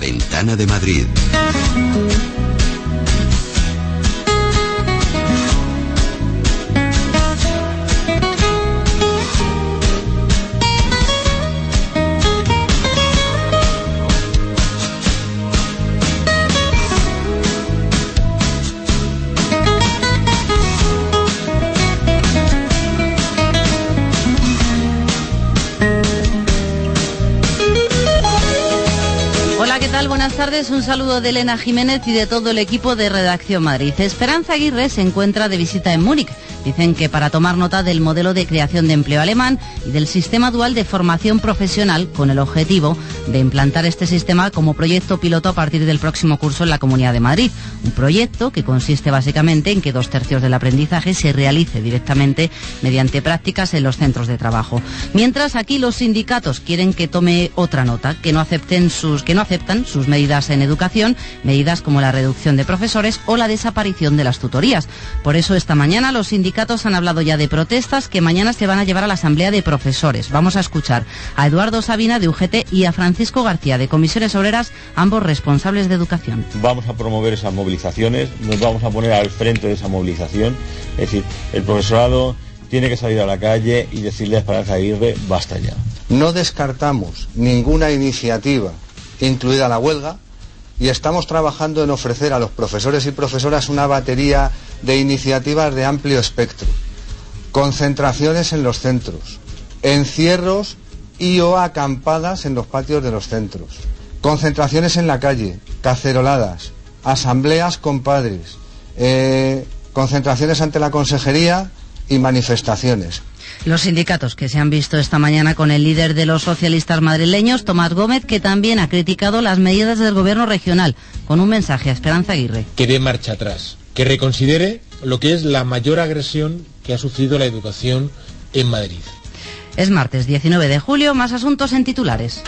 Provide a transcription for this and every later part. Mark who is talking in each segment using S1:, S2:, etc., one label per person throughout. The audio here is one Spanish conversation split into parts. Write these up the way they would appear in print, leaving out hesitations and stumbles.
S1: ventana de Madrid.
S2: Buenas tardes, un saludo de Elena Jiménez y de todo el equipo de Redacción Madrid. Esperanza Aguirre se encuentra de visita en Múnich. Dicen que para tomar nota del modelo de creación de empleo alemán y del sistema dual de formación profesional, con el objetivo de implantar este sistema como proyecto piloto a partir del próximo curso en la Comunidad de Madrid. Un proyecto que consiste básicamente en que 2/3 del aprendizaje se realice directamente mediante prácticas en los centros de trabajo. Mientras aquí los sindicatos quieren que tome otra nota, que no aceptan sus medidas en educación, medidas como la reducción de profesores o la desaparición de las tutorías. Por eso esta mañana los sindicatos han hablado ya de protestas que mañana se van a llevar a la Asamblea de Profesores. Vamos a escuchar a Eduardo Sabina de UGT y a Francisco García de Comisiones Obreras, ambos responsables de educación.
S3: Vamos a promover esas movilizaciones, nos vamos a poner al frente de esa movilización. Es decir, el profesorado tiene que salir a la calle y decirle a Esperanza Aguirre, basta ya.
S4: No descartamos ninguna iniciativa, incluida la huelga, y estamos trabajando en ofrecer a los profesores y profesoras una batería de iniciativas de amplio espectro. Concentraciones en los centros, encierros y o acampadas en los patios de los centros, concentraciones en la calle, caceroladas, asambleas con padres, concentraciones ante la consejería y manifestaciones.
S2: Los sindicatos que se han visto esta mañana con el líder de los socialistas madrileños, Tomás Gómez, que también ha criticado las medidas del gobierno regional, con un mensaje a Esperanza Aguirre.
S5: Que dé marcha atrás, que reconsidere lo que es la mayor agresión que ha sufrido la educación en Madrid.
S2: Es martes 19 de julio, más asuntos en titulares.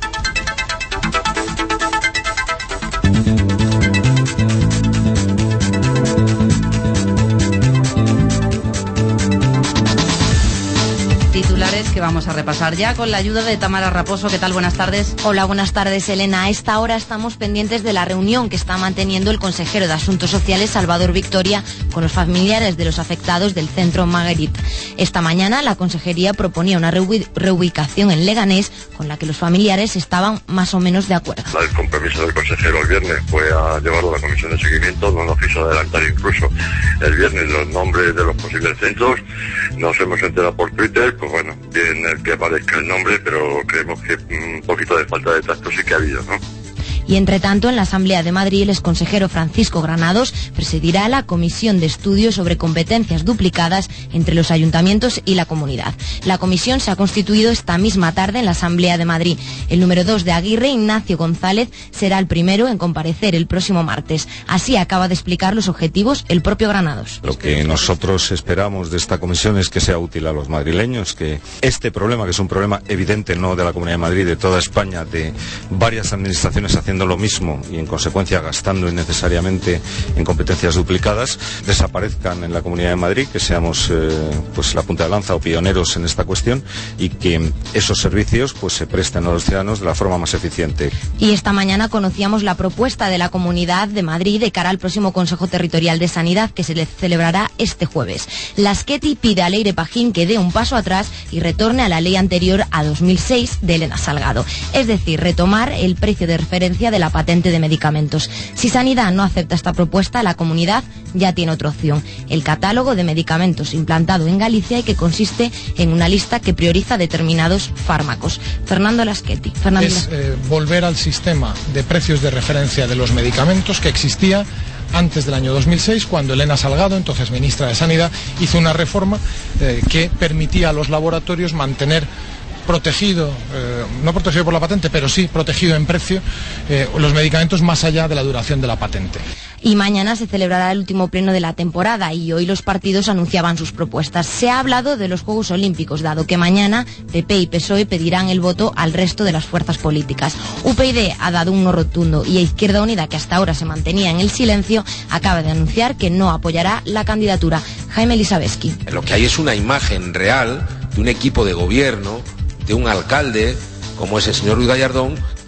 S2: Titulares que vamos a repasar ya con la ayuda de Tamara Raposo. ¿Qué tal? Buenas tardes.
S6: Hola, buenas tardes, Elena. A esta hora estamos pendientes de la reunión que está manteniendo el consejero de Asuntos Sociales, Salvador Victoria, con los familiares de los afectados del centro Marguerite. Esta mañana la consejería proponía una reubicación en Leganés con la que los familiares estaban más o menos de acuerdo.
S7: El compromiso del consejero el viernes fue a llevarlo a la comisión de seguimiento, no nos quiso adelantar incluso el viernes los nombres de los posibles centros. Nos hemos enterado por Twitter, pues bueno, bien el que aparezca el nombre, pero creemos que un poquito de falta de tacto sí que ha habido, ¿no?
S6: Y entre tanto, en la Asamblea de Madrid, el exconsejero Francisco Granados presidirá la comisión de estudio sobre competencias duplicadas entre los ayuntamientos y la comunidad. La comisión se ha constituido esta misma tarde en la Asamblea de Madrid. El número 2 de Aguirre, Ignacio González, será el primero en comparecer el próximo martes. Así acaba de explicar los objetivos el propio Granados.
S8: Lo que nosotros esperamos de esta comisión es que sea útil a los madrileños, que este problema, que es un problema evidente no de la Comunidad de Madrid, de toda España, de varias administraciones haciendo lo mismo y en consecuencia gastando innecesariamente en competencias duplicadas, desaparezcan en la Comunidad de Madrid, que seamos pues la punta de lanza o pioneros en esta cuestión y que esos servicios pues se presten a los ciudadanos de la forma más eficiente.
S6: Y esta mañana conocíamos la propuesta de la Comunidad de Madrid de cara al próximo Consejo Territorial de Sanidad que se le celebrará este jueves. La Esqueti pide a Leire Pajín que dé un paso atrás y retorne a la ley anterior a 2006 de Elena Salgado, es decir, retomar el precio de referencia de la patente de medicamentos. Si Sanidad no acepta esta propuesta, la comunidad ya tiene otra opción, el catálogo de medicamentos implantado en Galicia y que consiste en una lista que prioriza determinados fármacos. Fernando Lasqueti.
S9: Es volver al sistema de precios de referencia de los medicamentos que existía antes del año 2006, cuando Elena Salgado, entonces ministra de Sanidad, hizo una reforma que permitía a los laboratorios mantener protegido, no protegido por la patente, pero sí protegido en precio, los medicamentos más allá de la duración de la patente.
S6: Y mañana se celebrará el último pleno de la temporada y hoy los partidos anunciaban sus propuestas. Se ha hablado de los Juegos Olímpicos, dado que mañana PP y PSOE pedirán el voto al resto de las fuerzas políticas. UPyD ha dado un no rotundo y Izquierda Unida, que hasta ahora se mantenía en el silencio, acaba de anunciar que no apoyará la candidatura. Jaime Elisabeski.
S10: Lo que hay es una imagen real de un equipo de gobierno, de un alcalde, como es el señor Ruiz Gallardón,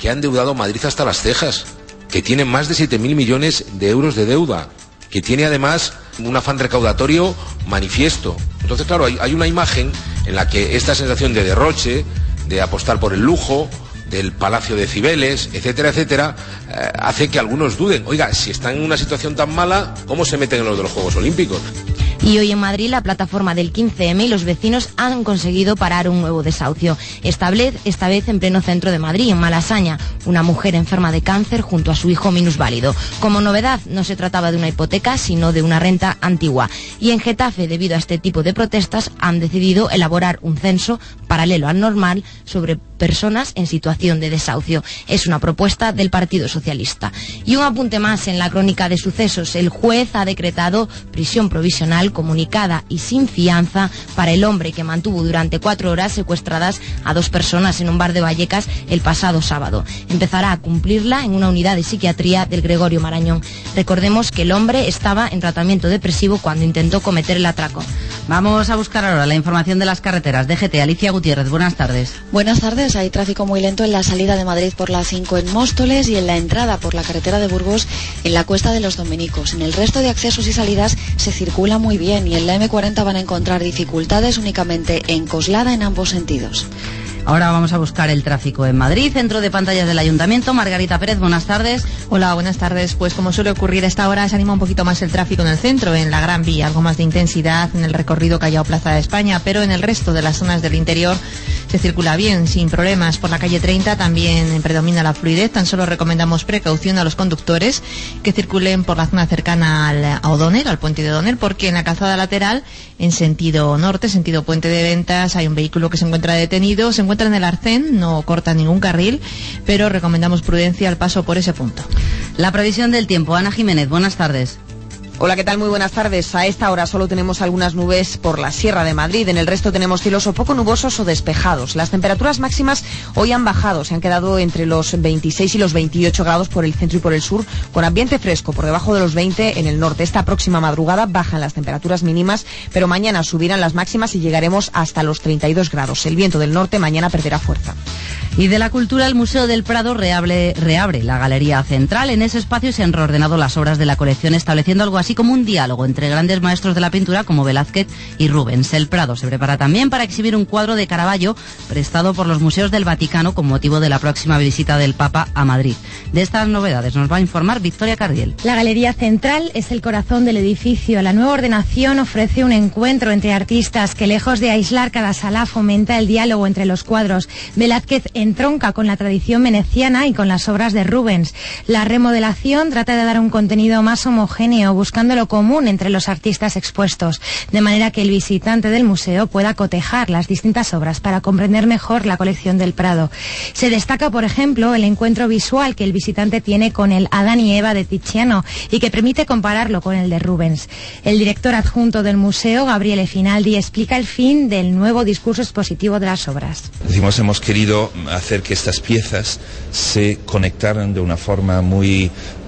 S1: que ha endeudado Madrid hasta las cejas, que tiene más de 7.000 millones de euros de deuda, que tiene además un afán recaudatorio manifiesto. Entonces, claro, hay una imagen en la que esta sensación de derroche, de apostar por el lujo, del Palacio de Cibeles, etcétera, etcétera, hace que algunos duden. Oiga, si están en una situación tan mala, ¿cómo se meten en los de los Juegos Olímpicos?
S6: Y hoy en Madrid la plataforma del 15M y los vecinos han conseguido parar un nuevo desahucio. Esta vez en pleno centro de Madrid, en Malasaña, una mujer enferma de cáncer junto a su hijo minusválido. Como novedad, no se trataba de una hipoteca, sino de una renta antigua. Y en Getafe, debido a este tipo de protestas, han decidido elaborar un censo paralelo al normal sobre personas en situación de desahucio. Es una propuesta del Partido Socialista. Y un apunte más en la crónica de sucesos. El juez ha decretado prisión provisional comunicada y sin fianza para el hombre que mantuvo durante 4 horas secuestradas a 2 personas en un bar de Vallecas el pasado sábado. Empezará a cumplirla en una unidad de psiquiatría del Gregorio Marañón. Recordemos que el hombre estaba en tratamiento depresivo cuando intentó cometer el atraco.
S2: Vamos a buscar ahora la información de las carreteras. DGT, Alicia Gutiérrez, buenas tardes.
S10: Buenas tardes. Hay tráfico muy lento en la salida de Madrid por la 5 en Móstoles y en la entrada por la carretera de Burgos en la Cuesta de los Dominicos. En el resto de accesos y salidas se circula muy bien y en la M40 van a encontrar dificultades únicamente en Coslada en ambos sentidos.
S2: Ahora vamos a buscar el tráfico en Madrid, centro de pantallas del Ayuntamiento. Margarita Pérez, buenas tardes.
S11: Hola, buenas tardes. Pues como suele ocurrir a esta hora, se anima un poquito más el tráfico en el centro, en la Gran Vía, algo más de intensidad en el recorrido Callao-Plaza de España, pero en el resto de las zonas del interior se circula bien, sin problemas. Por la calle 30 también predomina la fluidez, tan solo recomendamos precaución a los conductores que circulen por la zona cercana a O'Donnell, al puente de O'Donnell, porque en la calzada lateral, en sentido norte, sentido Puente de Ventas, hay un vehículo que se encuentra detenido, se encuentra en el arcén, no corta ningún carril, pero recomendamos prudencia al paso por ese punto.
S2: La previsión del tiempo, Ana Jiménez, buenas tardes.
S12: Hola, ¿qué tal? Muy buenas tardes. A esta hora solo tenemos algunas nubes por la Sierra de Madrid. En el resto tenemos cielos o poco nubosos o despejados. Las temperaturas máximas hoy han bajado. Se han quedado entre los 26 y los 28 grados por el centro y por el sur, con ambiente fresco por debajo de los 20 en el norte. Esta próxima madrugada bajan las temperaturas mínimas, pero mañana subirán las máximas y llegaremos hasta los 32 grados. El viento del norte mañana perderá fuerza.
S2: Y de la cultura, el Museo del Prado reabre la Galería Central. En ese espacio se han reordenado las obras de la colección, estableciendo algo así como un diálogo entre grandes maestros de la pintura como Velázquez y Rubens. El Prado se prepara también para exhibir un cuadro de Caravaggio prestado por los museos del Vaticano con motivo de la próxima visita del Papa a Madrid. De estas novedades nos va a informar Victoria Cardiel.
S13: La Galería Central es el corazón del edificio. La nueva ordenación ofrece un encuentro entre artistas que, lejos de aislar cada sala, fomenta el diálogo entre los cuadros. Velázquez entronca con la tradición veneciana y con las obras de Rubens. La remodelación trata de dar un contenido más homogéneo, buscando lo común entre los artistas expuestos, de manera que el visitante del museo pueda cotejar las distintas obras para comprender mejor la colección del Prado. Se destaca, por ejemplo, el encuentro visual que el visitante tiene con el Adán y Eva de Tiziano y que permite compararlo con el de Rubens. El director adjunto del museo, Gabriele Finaldi, explica el fin del nuevo discurso expositivo de las obras.
S14: Hemos querido hacer que estas piezas se conectaran de una forma muy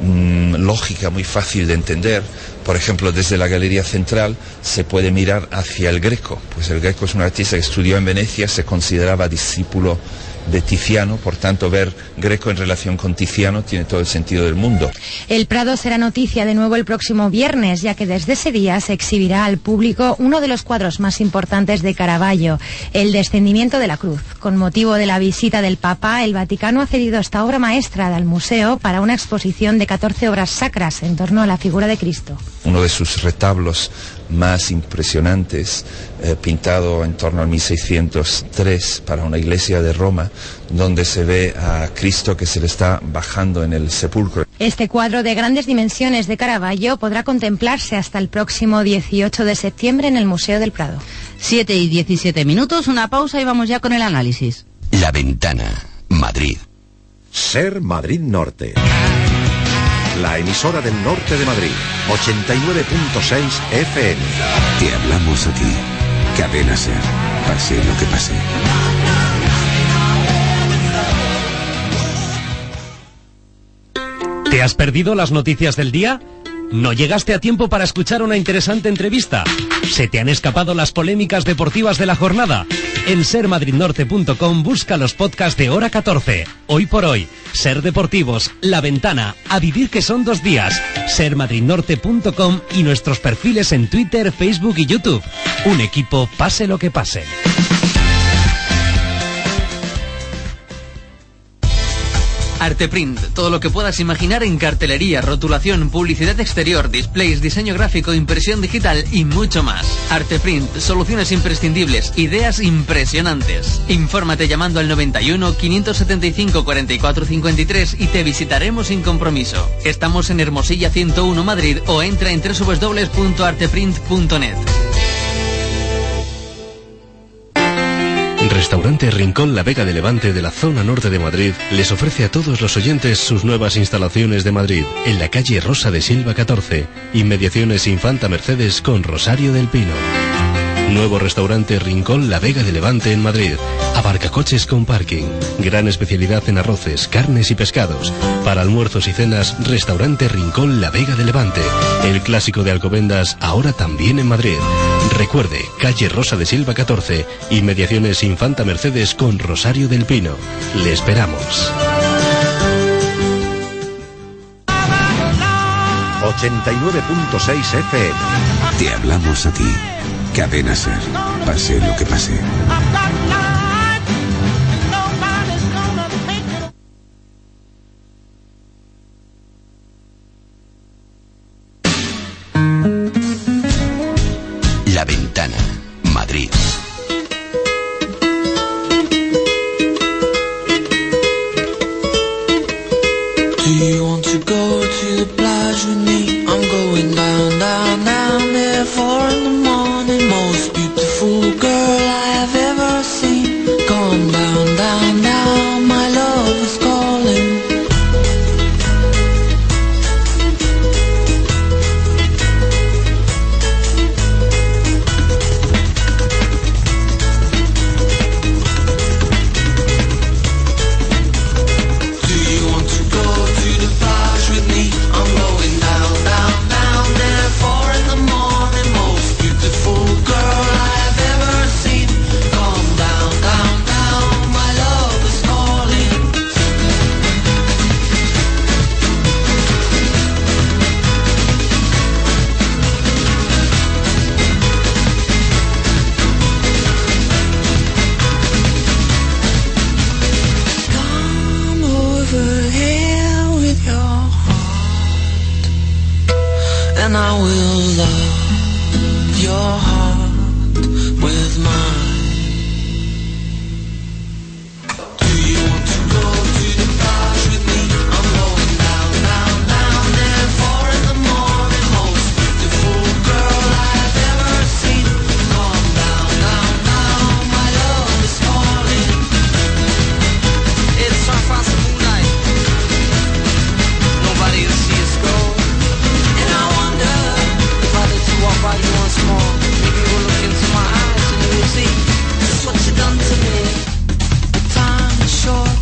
S14: lógica, muy fácil de entender. Por ejemplo, desde la Galería Central se puede mirar hacia el Greco, pues el Greco es un artista que estudió en Venecia, se consideraba discípulo de Tiziano, por tanto ver Greco en relación con Tiziano tiene todo el sentido del mundo.
S13: El Prado será noticia de nuevo el próximo viernes, ya que desde ese día se exhibirá al público uno de los cuadros más importantes de Caravaggio, el Descendimiento de la Cruz. Con motivo de la visita del Papa, el Vaticano ha cedido esta obra maestra al museo para una exposición de 14 obras sacras en torno a la figura de Cristo.
S14: Uno de sus retablos más impresionantes, pintado en torno al 1603 para una iglesia de Roma, donde se ve a Cristo que se le está bajando en el sepulcro.
S13: Este cuadro de grandes dimensiones de Caravaggio podrá contemplarse hasta el próximo 18 de septiembre en el Museo del Prado.
S2: 7:17, una pausa y vamos ya con el análisis.
S15: La Ventana, Madrid.
S16: Ser Madrid Norte. La emisora del norte de Madrid, 89.6 FM.
S15: Te hablamos a ti. Cadena Ser. Pase lo que pase.
S17: ¿Te has perdido las noticias del día? ¿No llegaste a tiempo para escuchar una interesante entrevista? ¿Se te han escapado las polémicas deportivas de la jornada? En sermadridnorte.com busca los podcasts de Hora 14. Hoy por hoy, Ser Deportivos, La Ventana, A Vivir que son 2 días, sermadridnorte.com y nuestros perfiles en Twitter, Facebook y YouTube. Un equipo, pase lo que pase.
S18: Arteprint, todo lo que puedas imaginar en cartelería, rotulación, publicidad exterior, displays, diseño gráfico, impresión digital y mucho más. Arteprint, soluciones imprescindibles, ideas impresionantes. Infórmate llamando al 91 575 44 53 y te visitaremos sin compromiso. Estamos en Hermosilla 101 Madrid o entra en www.arteprint.net.
S19: Restaurante Rincón La Vega de Levante de la zona norte de Madrid les ofrece a todos los oyentes sus nuevas instalaciones de Madrid en la calle Rosa de Silva 14, inmediaciones Infanta Mercedes con Rosario del Pino. Nuevo restaurante Rincón La Vega de Levante en Madrid. Aparcacoches con parking. Gran especialidad en arroces, carnes y pescados. Para almuerzos y cenas, restaurante Rincón La Vega de Levante. El clásico de Alcobendas, ahora también en Madrid. Recuerde, calle Rosa de Silva 14, inmediaciones Infanta Mercedes con Rosario del Pino. Le esperamos.
S16: 89.6 FM.
S15: Te hablamos a ti. Cadena Ser. Pase lo que pase.
S20: La Ventana, Madrid.
S21: Do you want to go to the plage with me? I'm going down, down, down there 4 in the morning. Most beautiful girl I have ever seen. Come down, down, down, my love is calling. And I will love your heart with mine. Do you want to go to the plage with me? I'm going down, down, down there 4 in the morning. Most beautiful girl I've ever seen. Come down, down, down, my love is calling. It's our fast moonlight. Nobody will see us go. Walk by you once more. Maybe you'll look into my eyes and you will see just what you done to me. The time is short.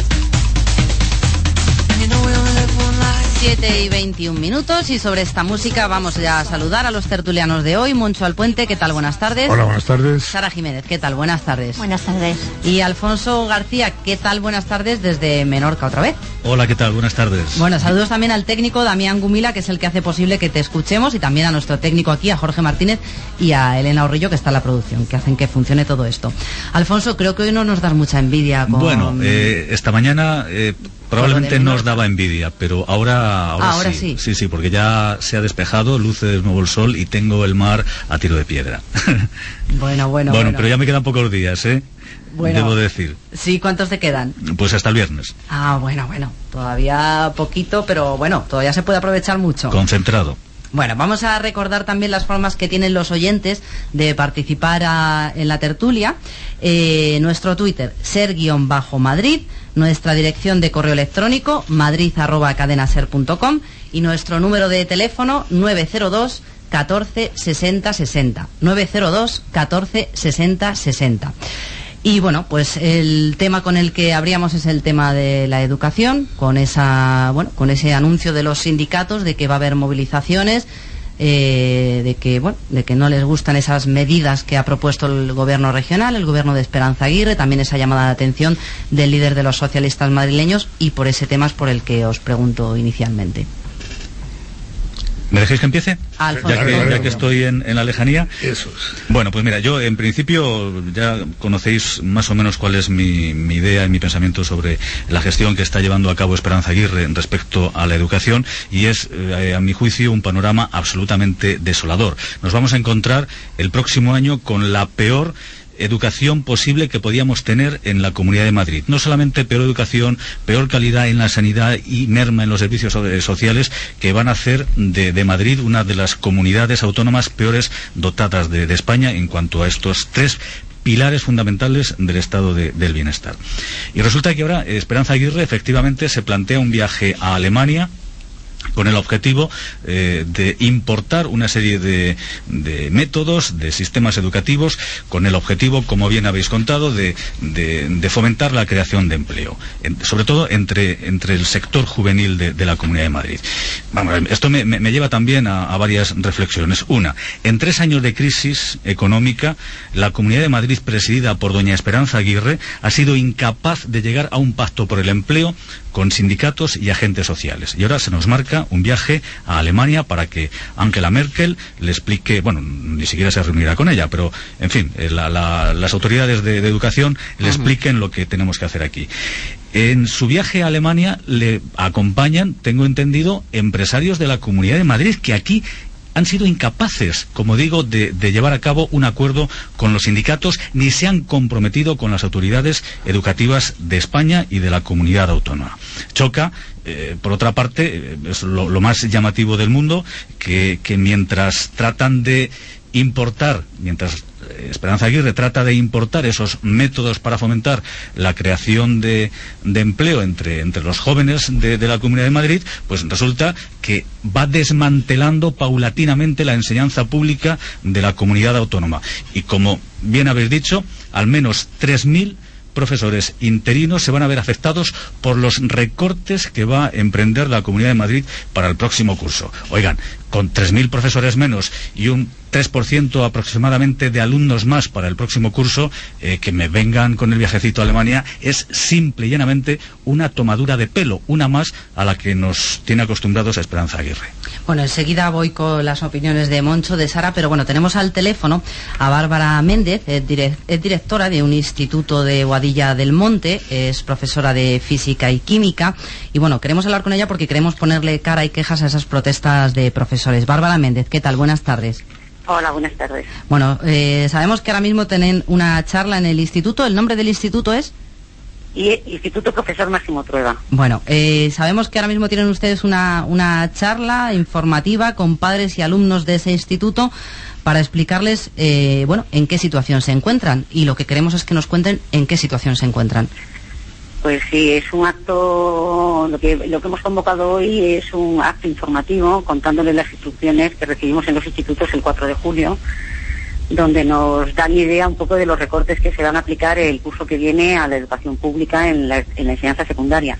S21: And you know we only live one life.
S2: 7:21 y sobre esta música vamos ya a saludar a los tertulianos de hoy. Moncho Alpuente, ¿qué tal? Buenas tardes.
S22: Hola, buenas tardes.
S2: Sara Jiménez, ¿qué tal? Buenas tardes.
S23: Buenas tardes.
S2: Y Alfonso García, ¿qué tal? Buenas tardes desde Menorca otra vez.
S24: Hola, ¿qué tal? Buenas tardes.
S2: Bueno, saludos también al técnico Damián Gumila, que es el que hace posible que te escuchemos, y también a nuestro técnico aquí, a Jorge Martínez, y a Elena Orrillo, que está en la producción, que hacen que funcione todo esto. Alfonso, creo que hoy no nos das mucha envidia con...
S24: Bueno, esta mañana probablemente nos daba envidia, pero ahora sí. Sí, porque ya se ha despejado, luce de nuevo el sol y tengo el mar a tiro de piedra.
S2: Bueno,
S24: pero ya me quedan pocos días, debo decir.
S2: Sí, ¿cuántos te quedan?
S24: Pues hasta el viernes.
S2: Ah, bueno, todavía poquito, pero bueno, todavía se puede aprovechar mucho.
S24: Concentrado.
S2: Bueno, vamos a recordar también las formas que tienen los oyentes de participar en la tertulia. Nuestro Twitter, ser_Madrid, nuestra dirección de correo electrónico, madrid@cadenaser.com, y nuestro número de teléfono, 902 14 60 60. 902 14 60 60. Y bueno, pues el tema con el que abríamos es el tema de la educación, con ese anuncio de los sindicatos de que va a haber movilizaciones, de que no les gustan esas medidas que ha propuesto el gobierno regional, el gobierno de Esperanza Aguirre, también esa llamada de atención del líder de los socialistas madrileños, y por ese tema es por el que os pregunto inicialmente.
S24: ¿Me dejéis que empiece?
S2: Alfonso.
S24: Ya que estoy en la lejanía.
S3: Eso es.
S24: Bueno, pues mira, yo en principio ya conocéis más o menos cuál es mi idea y mi pensamiento sobre la gestión que está llevando a cabo Esperanza Aguirre respecto a la educación, y es, a mi juicio, un panorama absolutamente desolador. Nos vamos a encontrar el próximo año con la peor educación posible que podíamos tener en la Comunidad de Madrid. No solamente peor educación, peor calidad en la sanidad y merma en los servicios sociales, que van a hacer de Madrid una de las comunidades autónomas peores dotadas de España en cuanto a estos tres pilares fundamentales del estado del bienestar. Y resulta que ahora Esperanza Aguirre efectivamente se plantea un viaje a Alemania con el objetivo de importar una serie de métodos, de sistemas educativos, con el objetivo, como bien habéis contado, de fomentar la creación de empleo, sobre todo entre el sector juvenil de la Comunidad de Madrid. Vamos, esto me lleva también a varias reflexiones. Una, en 3 años de crisis económica, la Comunidad de Madrid, presidida por doña Esperanza Aguirre, ha sido incapaz de llegar a un pacto por el empleo con sindicatos y agentes sociales. Y ahora se nos marca un viaje a Alemania para que Angela Merkel le explique, bueno, ni siquiera se reunirá con ella, pero, en fin, las autoridades de educación le expliquen lo que tenemos que hacer aquí. En su viaje a Alemania le acompañan, tengo entendido, empresarios de la Comunidad de Madrid, que aquí han sido incapaces, como digo, de llevar a cabo un acuerdo con los sindicatos, ni se han comprometido con las autoridades educativas de España y de la comunidad autónoma. Choca, por otra parte, es lo más llamativo del mundo, que mientras tratan de importar, mientras Esperanza Aguirre trata de importar esos métodos para fomentar la creación de empleo entre los jóvenes de la Comunidad de Madrid, pues resulta que va desmantelando paulatinamente la enseñanza pública de la comunidad autónoma. Y como bien habéis dicho, al menos 3.000 profesores interinos se van a ver afectados por los recortes que va a emprender la Comunidad de Madrid para el próximo curso. Oigan, con 3.000 profesores menos y un 3% aproximadamente de alumnos más para el próximo curso, que me vengan con el viajecito a Alemania, es simple y llanamente una tomadura de pelo, una más a la que nos tiene acostumbrados a Esperanza Aguirre.
S2: Bueno, enseguida voy con las opiniones de Moncho, de Sara, pero bueno, tenemos al teléfono a Bárbara Méndez, es directora de un instituto de Boadilla del Monte, es profesora de física y química, y bueno, queremos hablar con ella porque queremos ponerle cara y quejas a esas protestas de profesores. Bárbara Méndez, ¿qué tal? Buenas tardes.
S4: Hola, buenas tardes.
S2: Bueno, sabemos que ahora mismo tienen una charla en el instituto. ¿El nombre del instituto es?
S4: Instituto Profesor Máximo Trueba.
S2: Bueno, sabemos que ahora mismo tienen ustedes una charla informativa con padres y alumnos de ese instituto para explicarles, en qué situación se encuentran. Y lo que queremos es que nos cuenten en qué situación se encuentran.
S4: Pues sí, es un acto, lo que hemos convocado hoy es un acto informativo contándoles las instrucciones que recibimos en los institutos el 4 de julio, donde nos dan idea un poco de los recortes que se van a aplicar el curso que viene a la educación pública en la enseñanza secundaria.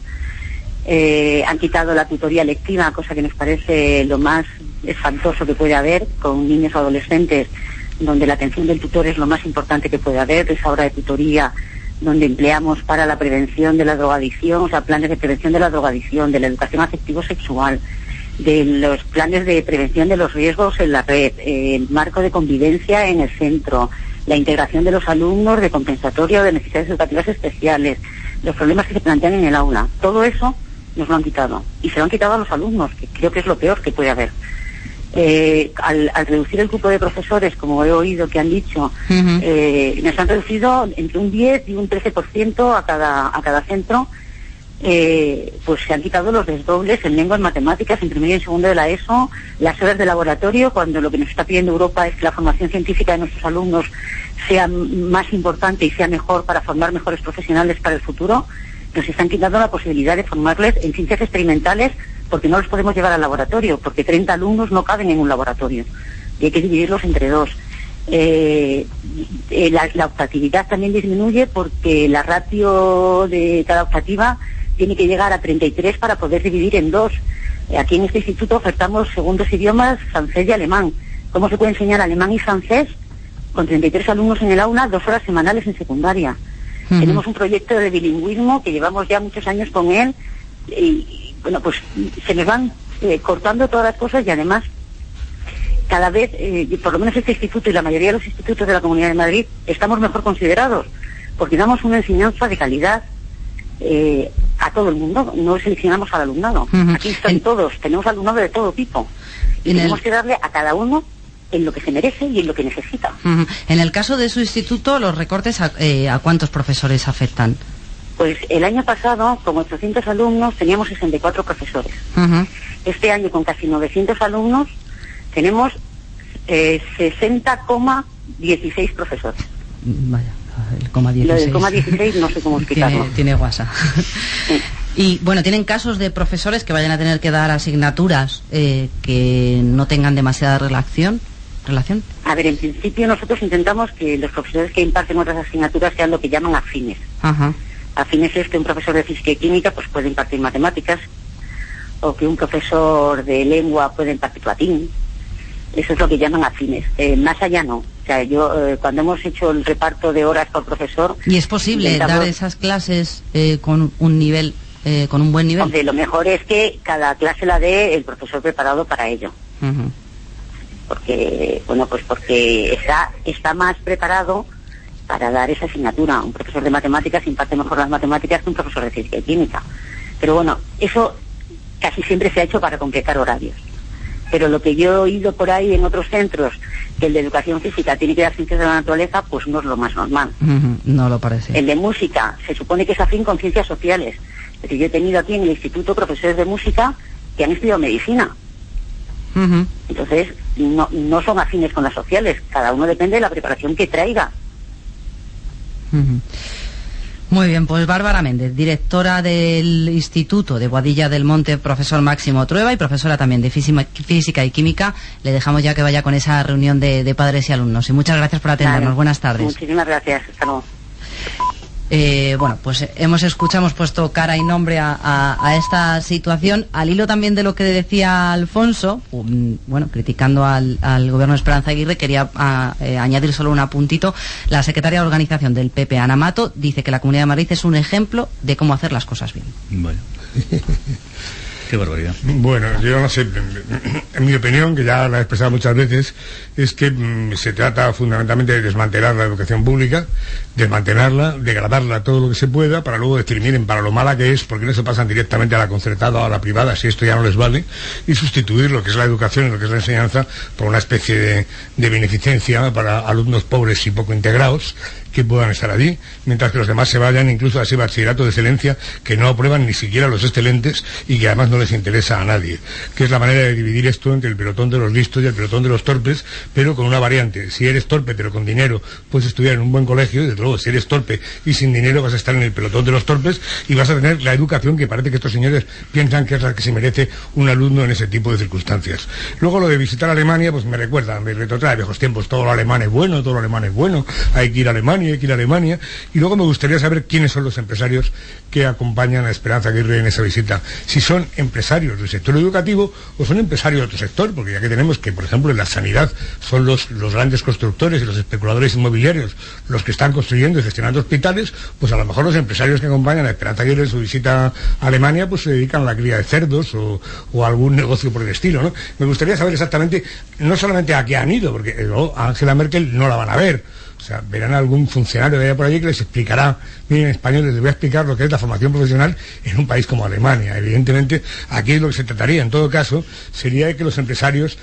S4: Han quitado la tutoría lectiva, cosa que nos parece lo más espantoso que puede haber con niños o adolescentes, donde la atención del tutor es lo más importante que puede haber, esa hora de tutoría donde empleamos para la prevención de la drogadicción, o sea, planes de prevención de la drogadicción, de la educación afectivo-sexual, de los planes de prevención de los riesgos en la red, el marco de convivencia en el centro, la integración de los alumnos de compensatorio de necesidades educativas especiales, los problemas que se plantean en el aula. Todo eso nos lo han quitado. Y se lo han quitado a los alumnos, que creo que es lo peor que puede haber. Al reducir el grupo de profesores, como he oído que han dicho, nos han reducido entre un 10 y un 13% a cada centro. Pues se han quitado los desdobles en lengua, en matemáticas, en primero y en segundo de la ESO, las horas de laboratorio, cuando lo que nos está pidiendo Europa es que la formación científica de nuestros alumnos sea más importante y sea mejor para formar mejores profesionales para el futuro. Nos están quitando la posibilidad de formarles en ciencias experimentales porque no los podemos llevar al laboratorio, porque 30 alumnos no caben en un laboratorio y hay que dividirlos entre 2. La optatividad también disminuye porque la ratio de cada optativa tiene que llegar a 33 para poder dividir en 2. Aquí en este instituto ofertamos segundos idiomas, francés y alemán. ¿Cómo se puede enseñar alemán y francés con 33 alumnos en el aula, 2 horas semanales en secundaria? Tenemos un proyecto de bilingüismo que llevamos ya muchos años con él y bueno, pues se me van cortando todas las cosas y además cada vez, por lo menos este instituto y la mayoría de los institutos de la Comunidad de Madrid, estamos mejor considerados porque damos una enseñanza de calidad a todo el mundo, no seleccionamos al alumnado. Aquí están todos, tenemos alumnado de todo tipo y tenemos que darle a cada uno en lo que se merece y en lo que necesita.
S2: En el caso de su instituto, los recortes ¿a cuántos profesores afectan?
S4: Pues el año pasado, con 800 alumnos, teníamos 64 profesores. Este año, con casi 900 alumnos, tenemos 60,16 profesores.
S2: Vaya, el coma 16.
S4: Lo del coma 16 no sé cómo explicarlo.
S2: Tiene guasa. Y bueno, ¿tienen casos de profesores que vayan a tener que dar asignaturas que no tengan demasiada relación?
S4: A ver, en principio nosotros intentamos que los profesores que imparten otras asignaturas sean lo que llaman afines. Afines es que un profesor de física y química pues puede impartir matemáticas, o que un profesor de lengua puede impartir latín. Eso es lo que llaman afines. Más allá no. O sea, yo cuando hemos hecho el reparto de horas por profesor...
S2: ¿Y es posible dar esas clases con un nivel, con un buen nivel?
S4: Hombre, lo mejor es que cada clase la dé el profesor preparado para ello. Porque, bueno, pues porque está más preparado para dar esa asignatura. Un profesor de matemáticas imparte mejor las matemáticas que un profesor de física y química. Pero bueno, eso casi siempre se ha hecho para completar horarios. Pero lo que yo he oído por ahí en otros centros, que el de educación física tiene que dar ciencias de la naturaleza, pues no es lo más normal.
S2: No lo parece.
S4: El de música se supone que es afín con ciencias sociales. Pero yo he tenido aquí en el instituto profesores de música que han estudiado medicina. Entonces, no son afines con las sociales. Cada uno depende de la preparación que traiga.
S2: Muy bien, pues Bárbara Méndez, directora del Instituto de Boadilla del Monte, profesor Máximo Trueba y profesora también de Física y Química. Le dejamos ya que vaya con esa reunión de padres y alumnos. Y muchas gracias por atendernos. Vale. Buenas tardes.
S4: Muchísimas gracias. Hasta luego.
S2: Bueno, pues hemos puesto cara y nombre a esta situación, al hilo también de lo que decía Alfonso. Bueno, criticando al gobierno de Esperanza Aguirre, quería añadir solo un apuntito. La secretaria de organización del PP, Ana Mato, dice que la Comunidad de Madrid es un ejemplo de cómo hacer las cosas bien.
S24: Bueno. Qué barbaridad.
S3: Bueno, yo no sé, en mi opinión, que ya la he expresado muchas veces, es que se trata fundamentalmente de desmantelar la educación pública, desmantelarla, degradarla todo lo que se pueda, para luego decir, miren, para lo mala que es, porque no se pasan directamente a la concertada o a la privada, si esto ya no les vale, y sustituir lo que es la educación y lo que es la enseñanza por una especie de beneficencia para alumnos pobres y poco integrados, que puedan estar allí, mientras que los demás se vayan incluso a ese bachillerato de excelencia que no aprueban ni siquiera los excelentes y que además no les interesa a nadie, que es la manera de dividir esto entre el pelotón de los listos y el pelotón de los torpes, pero con una variante. Si eres torpe pero con dinero puedes estudiar en un buen colegio, y desde luego si eres torpe y sin dinero vas a estar en el pelotón de los torpes y vas a tener la educación que parece que estos señores piensan que es la que se merece un alumno en ese tipo de circunstancias. Luego lo de visitar Alemania, pues me retrotrae a viejos tiempos. Todo lo alemán es bueno, hay que ir a Alemania, y luego me gustaría saber quiénes son los empresarios que acompañan a Esperanza Aguirre en esa visita, si son empresarios del sector educativo o son empresarios de otro sector, porque ya que tenemos que, por ejemplo, en la sanidad son los grandes constructores y los especuladores inmobiliarios los que están construyendo y gestionando hospitales, pues a lo mejor los empresarios que acompañan a Esperanza Aguirre en su visita a Alemania pues se dedican a la cría de cerdos o a algún negocio por el estilo, ¿no? Me gustaría saber exactamente, no solamente a qué han ido, porque luego a Angela Merkel no la van a ver. O sea, verán a algún funcionario de allá por allí que les explicará, miren, en español les voy a explicar lo que es la formación profesional en un país como Alemania. Evidentemente, aquí es lo que se trataría, en todo caso, sería de que los empresarios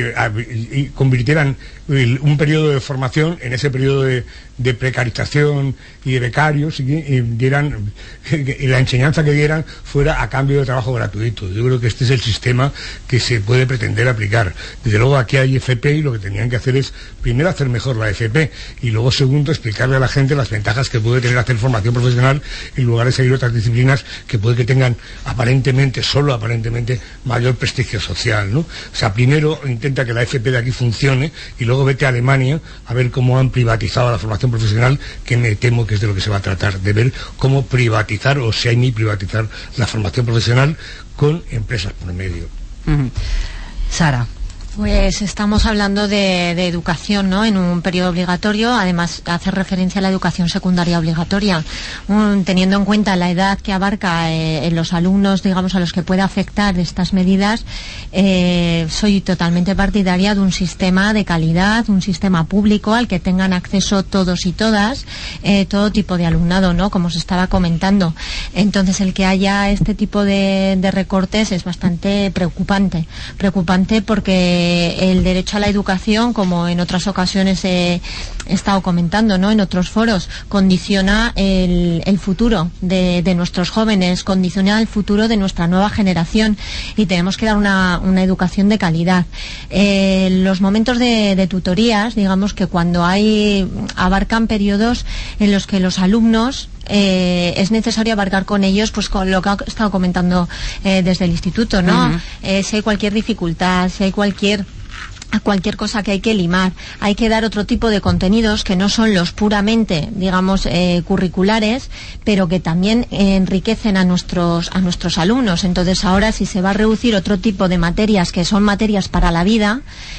S3: convirtieran un periodo de formación en ese periodo de precarización y de becarios y dieran, y la enseñanza que dieran fuera a cambio de trabajo gratuito. Yo creo que este es el sistema que se puede pretender aplicar. Desde luego aquí hay FP y lo que tenían que hacer es primero hacer mejor la FP y luego segundo explicarle a la gente las ventajas que puede tener hacer formación profesional en lugar de seguir otras disciplinas que puede que tengan solo aparentemente mayor prestigio social, ¿no? O sea, primero intenta que la FP de aquí funcione y luego luego vete a Alemania a ver cómo han privatizado la formación profesional, que me temo que es de lo que se va a tratar, de ver cómo privatizar o semi-privatizar la formación profesional con empresas por medio.
S2: Sara.
S11: Pues estamos hablando de educación, ¿no? En un periodo obligatorio, además hace referencia a la educación secundaria obligatoria, teniendo en cuenta la edad que abarca en los alumnos, digamos, a los que puede afectar estas medidas. Soy totalmente partidaria de un sistema de calidad, un sistema público al que tengan acceso todos y todas, todo tipo de alumnado, ¿no? Como se estaba comentando. Entonces, el que haya este tipo de recortes es bastante preocupante porque el derecho a la educación, como en otras ocasiones he estado comentando, ¿no? En otros foros, condiciona el futuro de nuestros jóvenes, condiciona el futuro de nuestra nueva generación, y tenemos que dar una educación de calidad. Los momentos de tutorías, digamos que cuando abarcan periodos en los que los alumnos es necesario abarcar con ellos, pues con lo que ha estado comentando desde el instituto, ¿no? Si hay cualquier dificultad, si hay cualquier cosa que hay que limar, hay que dar otro tipo de contenidos que no son los puramente, digamos, curriculares, pero que también enriquecen a nuestros alumnos. Entonces, ahora, si se va a reducir otro tipo de materias que son materias para la vida,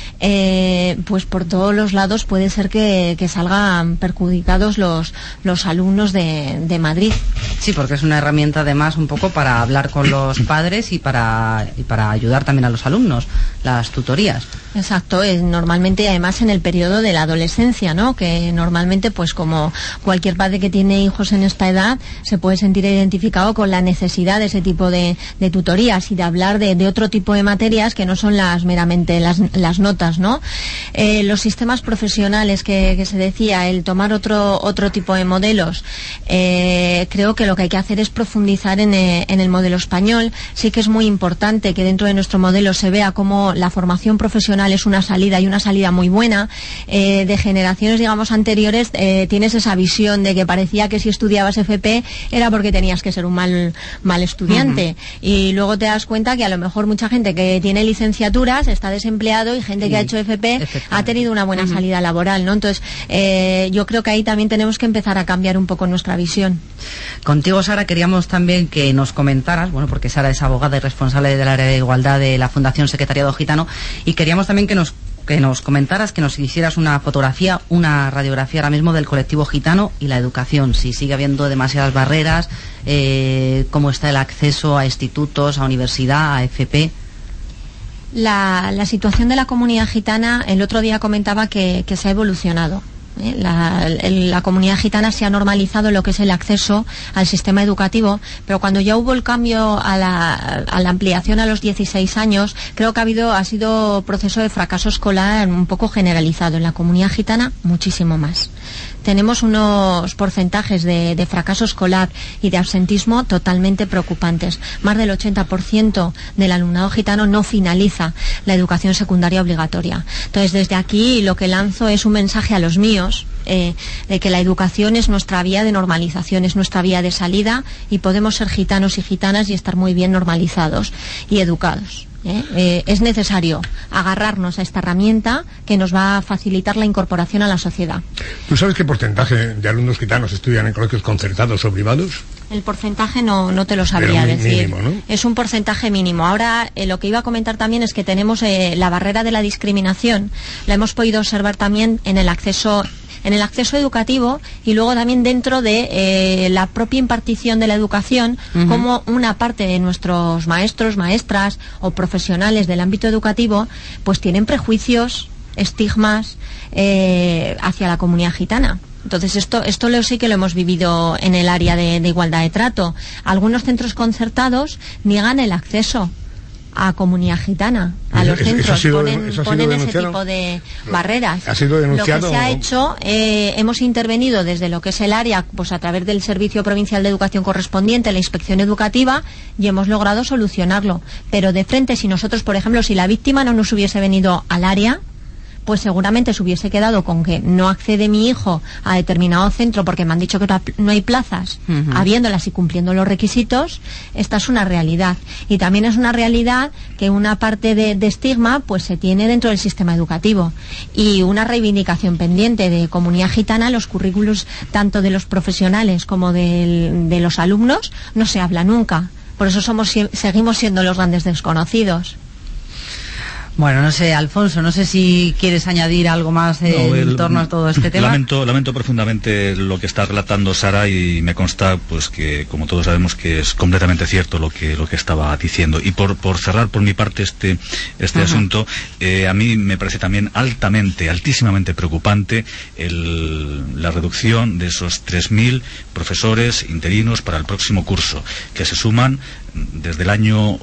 S11: pues por todos los lados puede ser que salgan perjudicados los alumnos de Madrid.
S2: Sí, porque es una herramienta además un poco para hablar con los padres y para ayudar también a los alumnos, las tutorías.
S11: Exacto, normalmente además en el periodo de la adolescencia, ¿no? Que normalmente, pues como cualquier padre que tiene hijos en esta edad, se puede sentir identificado con la necesidad de ese tipo de tutorías y de hablar de otro tipo de materias que no son meramente las notas, ¿no? Los sistemas profesionales que se decía, el tomar otro tipo de modelos, creo que lo que hay que hacer es profundizar en el modelo español. Sí que es muy importante que dentro de nuestro modelo se vea cómo la formación profesional es una salida, y una salida muy buena. De generaciones, digamos, anteriores, tienes esa visión de que parecía que si estudiabas FP era porque tenías que ser un mal estudiante. Y luego te das cuenta que a lo mejor mucha gente que tiene licenciaturas está desempleado, y gente que ha hecho FP ha tenido una buena salida laboral, ¿no? Entonces, yo creo que ahí también tenemos que empezar a cambiar un poco nuestra visión.
S2: Contigo, Sara, queríamos también que nos comentaras, bueno, porque Sara es abogada y responsable del área de igualdad de la Fundación Secretariado Gitano, y queríamos también que nos comentaras, que nos hicieras una fotografía, una radiografía ahora mismo del colectivo gitano y la educación, si sigue habiendo demasiadas barreras, cómo está el acceso a institutos, a universidad, a FP.
S11: La situación de la comunidad gitana, el otro día comentaba que se ha evolucionado. La comunidad gitana se ha normalizado lo que es el acceso al sistema educativo, pero cuando ya hubo el cambio a la ampliación a los 16 años, creo que ha sido proceso de fracaso escolar un poco generalizado. En la comunidad gitana, muchísimo más. Tenemos unos porcentajes de fracaso escolar y de absentismo totalmente preocupantes. Más del 80% del alumnado gitano no finaliza la educación secundaria obligatoria. Entonces, desde aquí lo que lanzo es un mensaje a los míos, de que la educación es nuestra vía de normalización, es nuestra vía de salida, y podemos ser gitanos y gitanas y estar muy bien normalizados y educados. Es necesario agarrarnos a esta herramienta que nos va a facilitar la incorporación a la sociedad.
S3: ¿Tú sabes qué porcentaje de alumnos gitanos estudian en colegios concertados o privados?
S11: El porcentaje no te lo sabría decir.
S3: Mínimo, ¿no?
S11: Es un porcentaje mínimo. Ahora, lo que iba a comentar también es que tenemos la barrera de la discriminación. La hemos podido observar también en el acceso educativo, y luego también dentro de la propia impartición de la educación, como una parte de nuestros maestros, maestras o profesionales del ámbito educativo pues tienen prejuicios, estigmas hacia la comunidad gitana. Entonces esto sí que lo hemos vivido en el área de igualdad de trato. Algunos centros concertados niegan el acceso a comunidad gitana, a los centros, ponen ese tipo de barreras.
S3: ¿Ha sido denunciado?
S11: Lo que se ha hecho, hemos intervenido desde lo que es el área, pues a través del Servicio Provincial de Educación correspondiente, la Inspección Educativa, y hemos logrado solucionarlo. Pero de frente, si nosotros, por ejemplo, si la víctima no nos hubiese venido al área, pues seguramente se hubiese quedado con que no accede mi hijo a determinado centro porque me han dicho que no hay plazas, habiéndolas y cumpliendo los requisitos. Esta es una realidad. Y también es una realidad que una parte de estigma pues se tiene dentro del sistema educativo. Y una reivindicación pendiente de comunidad gitana, los currículos tanto de los profesionales como de los alumnos no se habla nunca. Por eso seguimos siendo los grandes desconocidos.
S2: Bueno, no sé, Alfonso, no sé si quieres añadir algo más en torno a todo este tema.
S24: Lamento profundamente lo que está relatando Sara, y me consta pues que, como todos sabemos, que es completamente cierto lo que estaba diciendo. Y por cerrar por mi parte este asunto, a mí me parece también altísimamente preocupante la reducción de esos 3.000 profesores interinos para el próximo curso, que se suman desde el año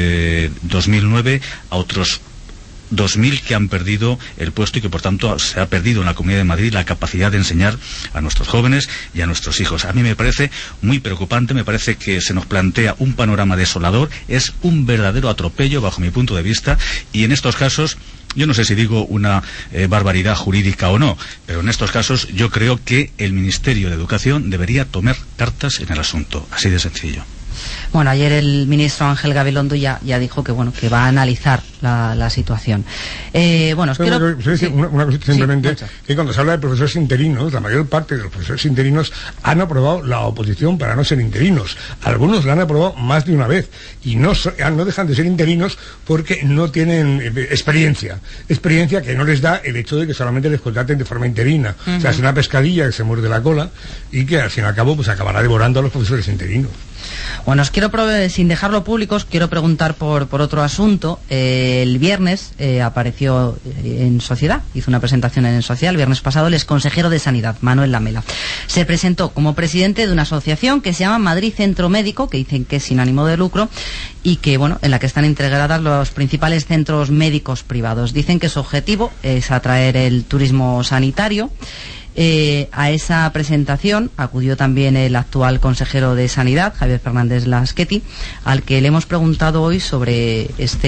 S24: 2009 a otros 2.000 que han perdido el puesto, y que por tanto se ha perdido en la Comunidad de Madrid la capacidad de enseñar a nuestros jóvenes y a nuestros hijos. A mí me parece muy preocupante, me parece que se nos plantea un panorama desolador, es un verdadero atropello bajo mi punto de vista, y en estos casos, yo no sé si digo una barbaridad jurídica o no, pero en estos casos yo creo que el Ministerio de Educación debería tomar cartas en el asunto, así de sencillo.
S2: Bueno, ayer el ministro Ángel Gabilondo ya dijo que va a analizar la situación. Una
S3: cosita simplemente, que cuando se habla de profesores interinos, la mayor parte de los profesores interinos han aprobado la oposición para no ser interinos. Algunos la han aprobado más de una vez, y no dejan de ser interinos porque no tienen experiencia que no les da el hecho de que solamente les contraten de forma interina. O sea, es una pescadilla que se muerde la cola y que al fin y al cabo pues acabará devorando a los profesores interinos.
S2: Bueno, sin dejarlo público, os quiero preguntar por otro asunto. El viernes apareció en Sociedad, hizo una presentación en Sociedad el viernes pasado el exconsejero de Sanidad, Manuel Lamela. Se presentó como presidente de una asociación que se llama Madrid Centro Médico, que dicen que es sin ánimo de lucro, y que, en la que están integradas los principales centros médicos privados. Dicen que su objetivo es atraer el turismo sanitario. A esa presentación acudió también el actual consejero de Sanidad, Javier Fernández Lasqueti, al que le hemos preguntado hoy sobre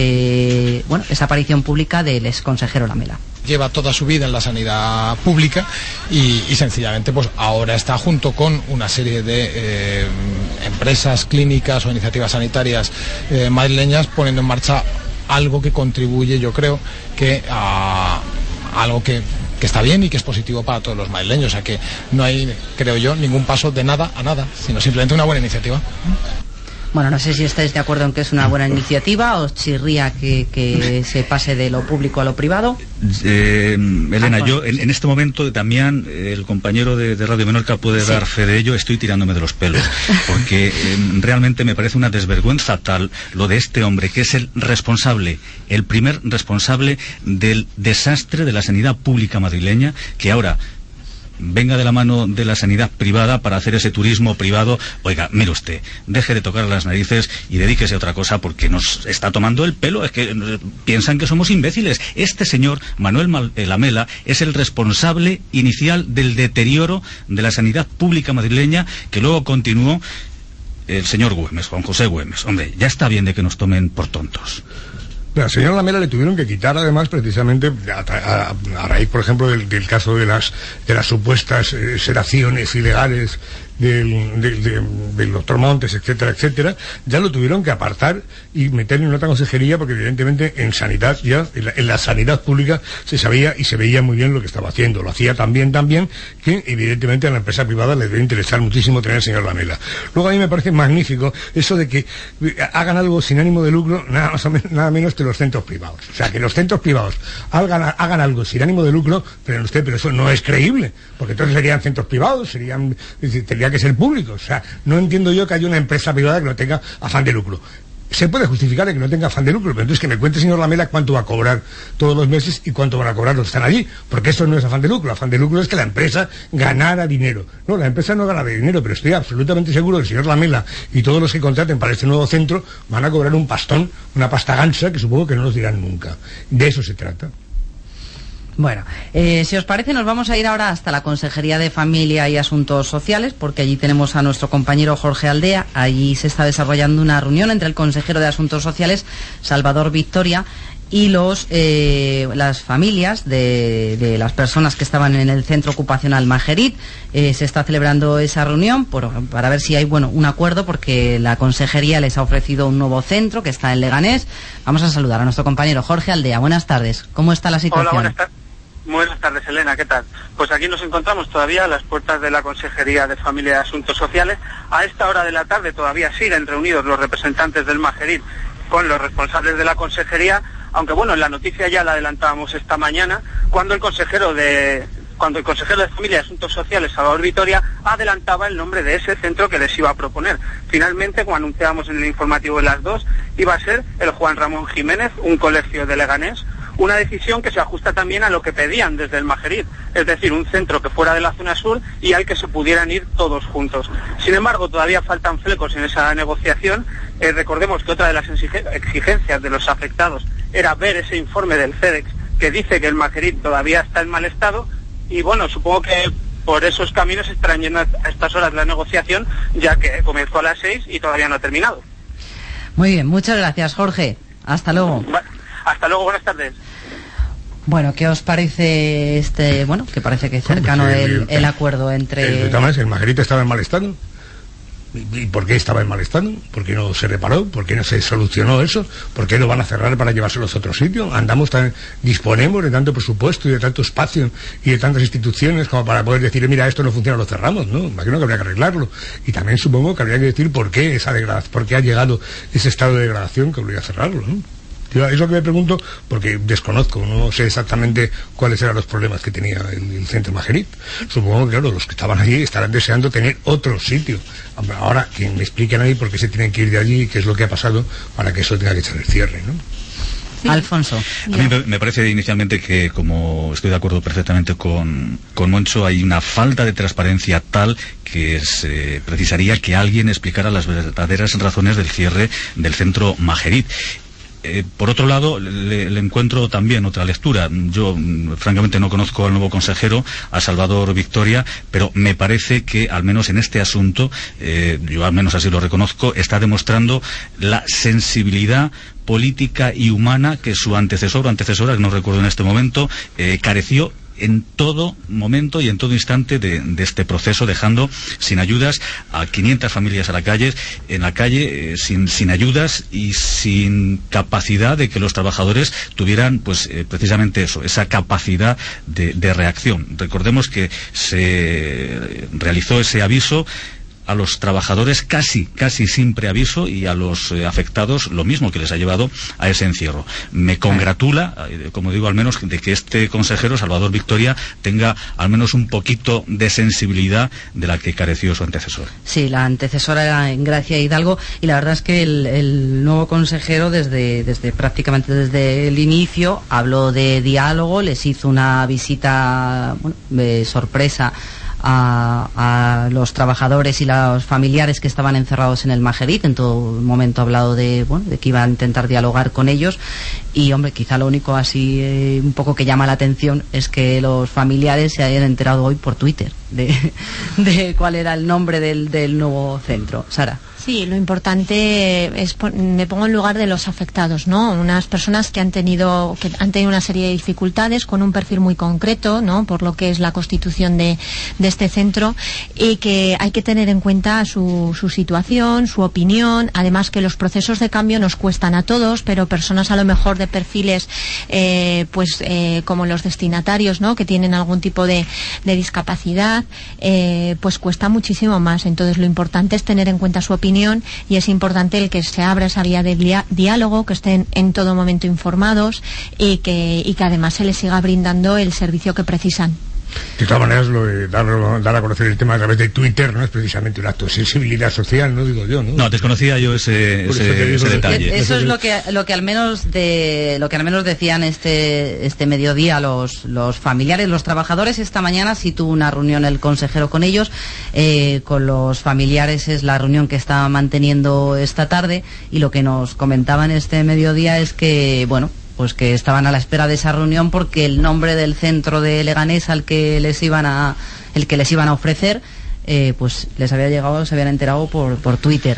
S2: esa aparición pública del exconsejero Lamela.
S9: Lleva toda su vida en la sanidad pública y sencillamente pues ahora está junto con una serie de empresas, clínicas o iniciativas sanitarias madrileñas poniendo en marcha algo que contribuye, yo creo, que a algo que está bien y que es positivo para todos los madrileños. O sea que no hay, creo yo, ningún paso de nada a nada, sino simplemente una buena iniciativa.
S2: Bueno, no sé si estáis de acuerdo en que es una buena iniciativa, o chirría que se pase de lo público a lo privado.
S24: Elena, yo en este momento, Damián, el compañero de Radio Menorca, puede dar fe de ello, estoy tirándome de los pelos, porque realmente me parece una desvergüenza tal lo de este hombre, que es el primer responsable del desastre de la sanidad pública madrileña, que ahora venga de la mano de la sanidad privada para hacer ese turismo privado. Oiga, mire usted, deje de tocar las narices y dedíquese a otra cosa, porque nos está tomando el pelo. Es que piensan que somos imbéciles. Este señor, Manuel Lamela, es el responsable inicial del deterioro de la sanidad pública madrileña, que luego continuó el señor Güemes, Juan José Güemes. Hombre, ya está bien de que nos tomen por tontos.
S3: Al señor Lamela le tuvieron que quitar, además, precisamente a raíz, por ejemplo, del caso de las supuestas sedaciones ilegales del doctor Montes, etcétera, etcétera. Ya lo tuvieron que apartar y meter en otra consejería, porque evidentemente en sanidad, en la sanidad pública, se sabía y se veía muy bien lo que estaba haciendo. Lo hacía también que evidentemente a la empresa privada le debe interesar muchísimo tener al señor Lamela. Luego a mí me parece magnífico eso de que hagan algo sin ánimo de lucro, nada menos que los centros privados. O sea, que los centros privados hagan algo sin ánimo de lucro, pero eso no es creíble, porque entonces serían centros privados, tendría que ser públicos. O sea, no entiendo yo que haya una empresa privada que no tenga afán de lucro. Se puede justificar que no tenga afán de lucro, pero entonces que me cuente, señor Lamela, cuánto va a cobrar todos los meses y cuánto van a cobrar los que están allí, porque eso no es afán de lucro. Afán de lucro es que la empresa ganara dinero. No, la empresa no gana dinero, pero estoy absolutamente seguro que el señor Lamela y todos los que contraten para este nuevo centro van a cobrar un pastón, una pasta gansa, que supongo que no nos dirán nunca. De eso se trata.
S2: Bueno, si os parece, nos vamos a ir ahora hasta la Consejería de Familia y Asuntos Sociales, porque allí tenemos a nuestro compañero Jorge Aldea. Allí se está desarrollando una reunión entre el consejero de Asuntos Sociales, Salvador Victoria, y las familias de las personas que estaban en el centro ocupacional Majerit. Se está celebrando esa reunión para ver si hay un acuerdo, porque la consejería les ha ofrecido un nuevo centro que está en Leganés. Vamos a saludar a nuestro compañero Jorge Aldea. Buenas tardes. ¿Cómo está la situación?
S5: Hola, buenas tardes, Elena, ¿qué tal? Pues aquí nos encontramos todavía a las puertas de la Consejería de Familia y Asuntos Sociales. A esta hora de la tarde todavía siguen reunidos los representantes del Majerit con los responsables de la consejería, aunque en la noticia ya la adelantábamos esta mañana, cuando el consejero de Familia y Asuntos Sociales, Salvador Vitoria, adelantaba el nombre de ese centro que les iba a proponer. Finalmente, como anunciábamos en el informativo de las 2, iba a ser el Juan Ramón Jiménez, un colegio de Leganés. Una decisión que se ajusta también a lo que pedían desde el Majerit, es decir, un centro que fuera de la zona sur y al que se pudieran ir todos juntos. Sin embargo, todavía faltan flecos en esa negociación. Recordemos que otra de las exigencias de los afectados era ver ese informe del CEDEX que dice que el Majerit todavía está en mal estado, y supongo que por esos caminos estarán yendo a estas horas la negociación, ya que comenzó a las 6 y todavía no ha terminado.
S2: Muy bien, muchas gracias, Jorge. Hasta luego.
S5: Hasta luego, buenas tardes.
S2: Bueno, ¿qué os parece que parece que es cercano el acuerdo entre...
S3: El Majerit estaba en mal estado. ¿Y por qué estaba en mal estado? ¿Por qué no se reparó? ¿Por qué no se solucionó eso? ¿Por qué lo van a cerrar para llevárselos a otro sitio? Disponemos de tanto presupuesto y de tanto espacio y de tantas instituciones como para poder decir, mira, esto no funciona, lo cerramos, ¿no? Imagino que habría que arreglarlo. Y también supongo que habría que decir por qué ha llegado ese estado de degradación que obliga a cerrarlo, ¿no? Es lo que me pregunto, porque desconozco, no sé exactamente cuáles eran los problemas que tenía el centro Majerit. Supongo que, claro, los que estaban allí estarán deseando tener otro sitio. Ahora, que me expliquen ahí por qué se tienen que ir de allí y qué es lo que ha pasado para que eso tenga que echar el cierre, ¿no?
S2: Sí. Alfonso.
S24: A mí me parece inicialmente que, como estoy de acuerdo perfectamente con Moncho, hay una falta de transparencia tal que se precisaría que alguien explicara las verdaderas razones del cierre del centro Majerit. Por otro lado, le encuentro también otra lectura. Yo, francamente, no conozco al nuevo consejero, a Salvador Vitoria, pero me parece que, al menos en este asunto, yo al menos así lo reconozco, está demostrando la sensibilidad política y humana que su antecesor o antecesora, que no recuerdo en este momento, careció en todo momento y en todo instante de este proceso, dejando sin ayudas a 500 familias en la calle, sin ayudas y sin capacidad de que los trabajadores tuvieran precisamente eso, esa capacidad de reacción. Recordemos que se realizó ese aviso a los trabajadores casi sin preaviso, y a los afectados lo mismo, que les ha llevado a ese encierro. Me congratula, como digo, al menos de que este consejero, Salvador Vitoria, tenga al menos un poquito de sensibilidad de la que careció su antecesor.
S2: Sí, la antecesora era Gracia Hidalgo, y la verdad es que el nuevo consejero prácticamente desde el inicio habló de diálogo, les hizo una visita de sorpresa a los trabajadores y los familiares que estaban encerrados en el Majerit. En todo momento ha hablado de que iba a intentar dialogar con ellos, y quizá lo único así un poco que llama la atención es que los familiares se hayan enterado hoy por Twitter de cuál era el nombre del nuevo centro. Sara.
S13: Sí, lo importante es, me pongo en lugar de los afectados, ¿no? Unas personas que han tenido una serie de dificultades con un perfil muy concreto, ¿no? Por lo que es la constitución de este centro, y que hay que tener en cuenta su situación, su opinión. Además, que los procesos de cambio nos cuestan a todos, pero personas a lo mejor de perfiles como los destinatarios, ¿no? Que tienen algún tipo de discapacidad, pues cuesta muchísimo más. Entonces, lo importante es tener en cuenta su opinión, y es importante el que se abra esa vía de diálogo, que estén en todo momento informados, y que además se les siga brindando el servicio que precisan.
S3: De todas maneras, lo de dar a conocer el tema a través de Twitter no es precisamente un acto de sensibilidad social, no digo yo, ¿no?
S24: No, desconocía yo ese detalle.
S2: Eso es lo que al menos decían este mediodía los familiares, los trabajadores. Esta mañana sí tuvo una reunión el consejero con ellos, con los familiares. Es la reunión que está manteniendo esta tarde, y lo que nos comentaban este mediodía es que, pues que estaban a la espera de esa reunión, porque el nombre del centro de Leganés el que les iban a ofrecer, pues les había llegado, se habían enterado por Twitter.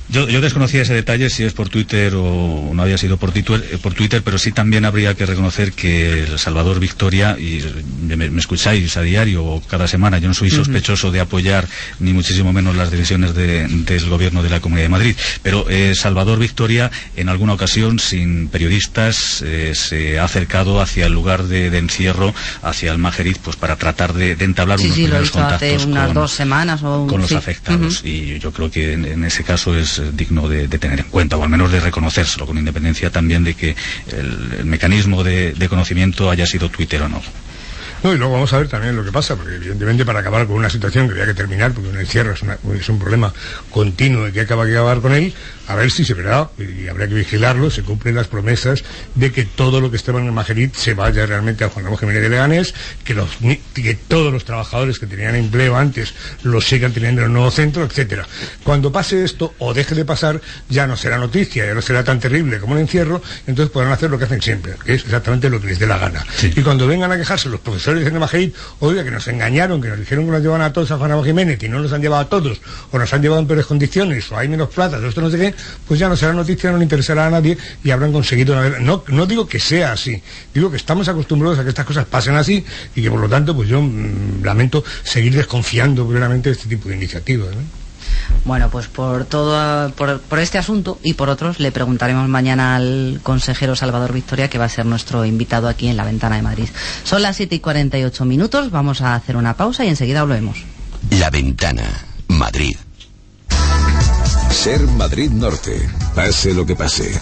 S24: Yo desconocía ese detalle, si es por Twitter o no había sido por Twitter, pero sí también habría que reconocer que el Salvador Victoria, y me escucháis a diario o cada semana, yo no soy sospechoso de apoyar ni muchísimo menos las decisiones del gobierno de la Comunidad de Madrid, pero Salvador Victoria en alguna ocasión, sin periodistas, se ha acercado hacia el lugar de encierro, hacia el Majeriz, pues para tratar de entablar unos primeros contactos
S2: hace unas 2 semanas
S24: con los afectados, y yo creo que en ese caso es digno de tener en cuenta, o al menos de reconocérselo, con independencia también de que el mecanismo de conocimiento haya sido Twitter o no.
S3: No, y luego vamos a ver también lo que pasa, porque evidentemente para acabar con una situación que había que terminar, porque un encierro es un problema continuo y que acaba que acabar con él, a ver si se verá, y habrá que vigilarlo, se cumplen las promesas de que todo lo que estaba en el Majeriz se vaya realmente a Juan Ramón Jiménez de Leganés, que todos los trabajadores que tenían empleo antes los sigan teniendo en el nuevo centro, etcétera. Cuando pase esto, o deje de pasar, ya no será noticia, ya no será tan terrible como un encierro, entonces podrán hacer lo que hacen siempre, que es exactamente lo que les dé la gana. Sí. Y cuando vengan a quejarse los profesores en el Majeriz, oiga, que nos engañaron, que nos dijeron que nos llevaban a todos a Juan Ramón Jiménez y no nos han llevado a todos, o nos han llevado en peores condiciones, o hay menos plazas, o esto no sé qué, pues ya no será noticia, no le interesará a nadie y habrán conseguido una vez. No digo que sea así, digo que estamos acostumbrados a que estas cosas pasen así y que por lo tanto pues yo lamento seguir desconfiando plenamente de este tipo de iniciativas, ¿no?
S2: Bueno, pues por este asunto y por otros le preguntaremos mañana al consejero Salvador Victoria, que va a ser nuestro invitado aquí en La Ventana de Madrid. Son las 7:48, vamos a hacer una pausa y enseguida volvemos.
S20: La Ventana, Madrid.
S15: Ser Madrid Norte, pase lo que pase.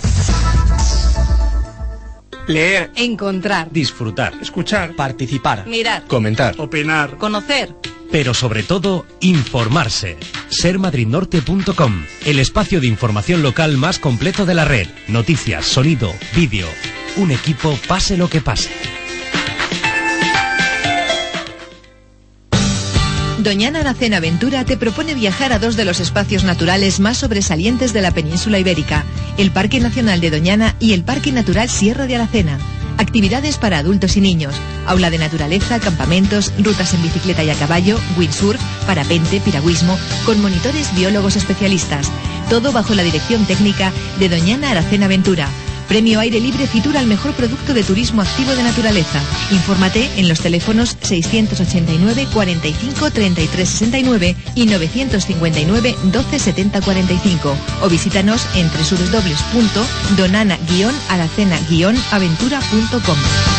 S7: Leer,
S17: encontrar, disfrutar,
S7: escuchar,
S17: participar,
S7: mirar,
S17: comentar,
S7: opinar,
S2: conocer,
S17: pero sobre todo informarse. Sermadridnorte.com, el espacio de información local más completo de la red. Noticias, sonido, vídeo. Un equipo, pase lo que pase.
S8: Doñana Aracena Aventura te propone viajar a 2 de los espacios naturales más sobresalientes de la península ibérica, el Parque Nacional de Doñana y el Parque Natural Sierra de Aracena. Actividades para adultos y niños, aula de naturaleza, campamentos, rutas en bicicleta y a caballo, windsurf, parapente, piragüismo, con monitores biólogos especialistas. Todo bajo la dirección técnica de Doñana Aracena Aventura. Premio Aire Libre Fitur al mejor producto de turismo activo de naturaleza. Infórmate en los teléfonos 689 45 33 69 y 959 12 70 45 o visítanos en www.donana-aracena-aventura.com.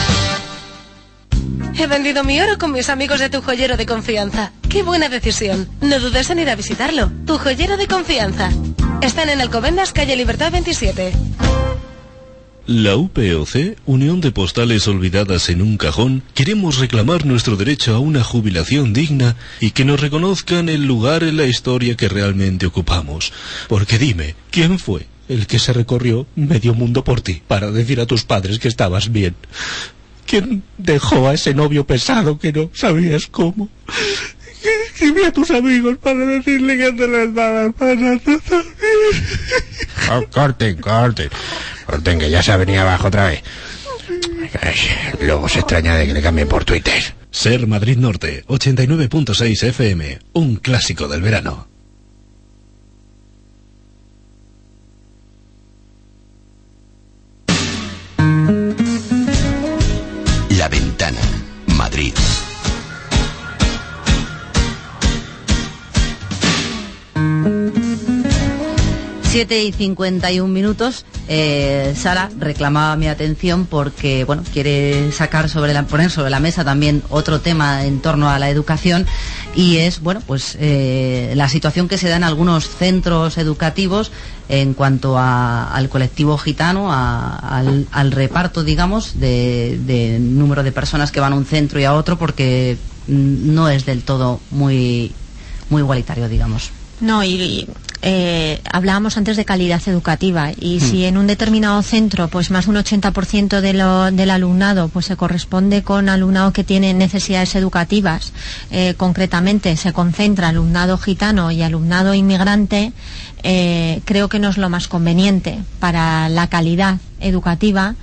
S22: He vendido mi oro con mis amigos de Tu Joyero de Confianza. ¡Qué buena decisión! No dudes en ir a visitarlo. Tu Joyero de Confianza. Están en Alcobendas, calle Libertad 27.
S19: La UPOC, Unión de Postales Olvidadas en un Cajón, queremos reclamar nuestro derecho a una jubilación digna y que nos reconozcan el lugar en la historia que realmente ocupamos. Porque dime, ¿quién fue el que se recorrió medio mundo por ti para decir a tus padres que estabas bien? ¿Quién dejó a ese novio pesado que no sabías cómo? Escribí a tus amigos para decirle que te las daban para tú también.
S1: Corten, que ya se ha venido abajo otra vez. Ay, luego se extraña de que le cambien por Twitter.
S19: Ser Madrid Norte, 89.6 FM, un clásico del verano.
S20: La Ventana, Madrid.
S2: Siete y 51. Sara reclamaba mi atención porque, bueno, quiere poner sobre la mesa también otro tema en torno a la educación, y es, bueno, pues la situación que se da en algunos centros educativos en cuanto al colectivo gitano, al reparto, digamos, de número de personas que van a un centro y a otro, porque no es del todo muy igualitario, digamos.
S6: No, y hablábamos antes de calidad educativa, y si en un determinado centro pues más de un 80% del alumnado pues se corresponde con alumnado que tiene necesidades educativas, concretamente se concentra alumnado gitano y alumnado inmigrante, creo que no es lo más conveniente para la calidad
S11: educativa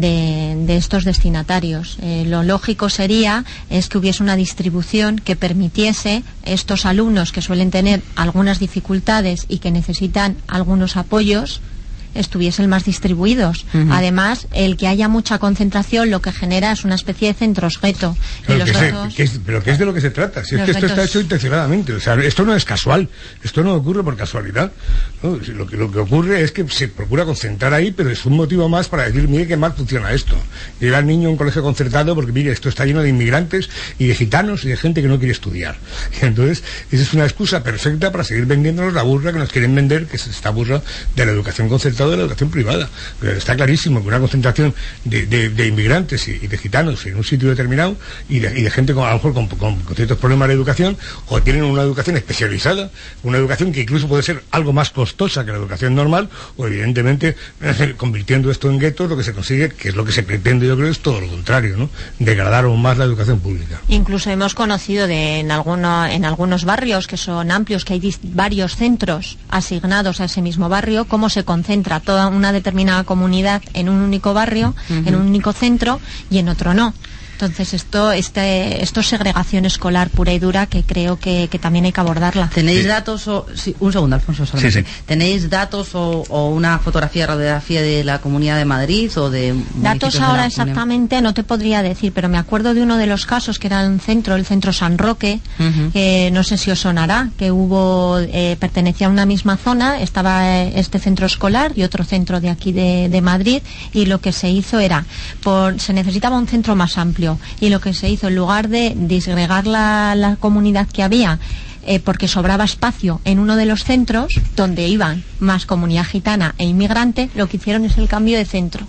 S11: de estos destinatarios. Lo lógico sería es que hubiese una distribución que permitiese estos alumnos que suelen tener algunas dificultades y que necesitan algunos apoyos estuviesen más distribuidos. Además, el que haya mucha concentración lo que genera es una especie de centros gueto.
S3: Pero que es de lo que se trata. Si es que esto está hecho intencionadamente. O sea, esto no es casual. Esto no ocurre por casualidad, ¿no? Lo que ocurre es que se procura concentrar ahí, pero es un motivo más para decir, mire qué mal funciona esto. Llega el niño a un colegio concertado porque, mire, esto está lleno de inmigrantes y de gitanos y de gente que no quiere estudiar. Y entonces, esa es una excusa perfecta para seguir vendiéndonos la burra que nos quieren vender, que es esta burra de la educación concertada, de la educación privada. Pero está clarísimo que una concentración de inmigrantes y de gitanos en un sitio determinado y de gente a lo mejor con ciertos problemas de educación, o tienen una educación especializada, una educación que incluso puede ser algo más costosa que la educación normal, o evidentemente convirtiendo esto en guetos, lo que se consigue, que es lo que se pretende, yo creo, es todo lo contrario, ¿no? Degradar aún más la educación pública.
S11: Incluso hemos conocido en algunos barrios que son amplios, que hay varios centros asignados a ese mismo barrio, cómo se concentra toda una determinada comunidad en un único barrio, en un único centro, y en otro no. Entonces esto es segregación escolar pura y dura, que creo que también hay que abordarla.
S2: ¿Tenéis datos o...? Sí, un segundo, Alfonso, solamente. Sí. ¿Tenéis datos o una radiografía de la Comunidad de Madrid o de...?
S11: Datos ahora exactamente no te podría decir, pero me acuerdo de uno de los casos que era el centro San Roque, no sé si os sonará, que pertenecía a una misma zona, estaba este centro escolar y otro centro de aquí de Madrid, y lo que se hizo era, se necesitaba un centro más amplio, y lo que se hizo, en lugar de disgregar la comunidad que había, porque sobraba espacio en uno de los centros donde iban más comunidad gitana e inmigrante, lo que hicieron es el cambio de centro.